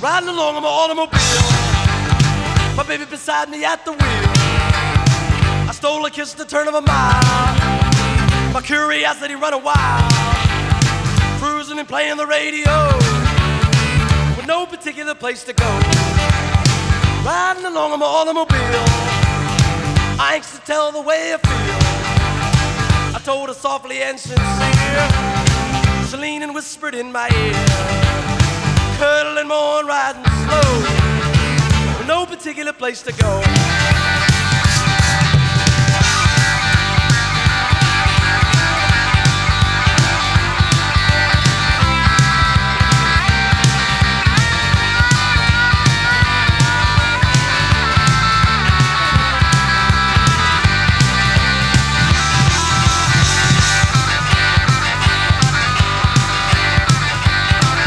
riding along in my automobile, my baby beside me at the wheel. I stole a kiss at the turn of a mile, my curiosity running wild, cruising and playing the radio with no particular place to go. Riding along in my automobile, anxious to tell the way I feel. I told her softly and sincere, she leaned and whispered in my ear, cuddling more and riding slow, with no particular place to go.